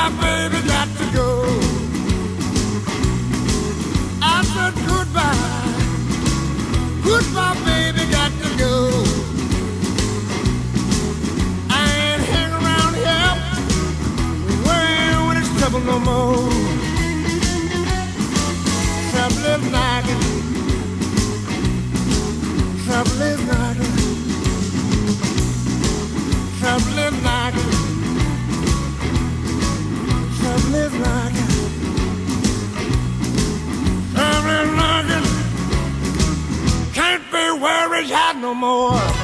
Goodbye, baby, got to go. I said goodbye. Goodbye, baby, got to go. I ain't hang around here when it's trouble no more. Trouble is knocking. Trouble is knocking. Trouble is knocking. Trouble is knocking. Trouble is knocking. Can't be worried no more.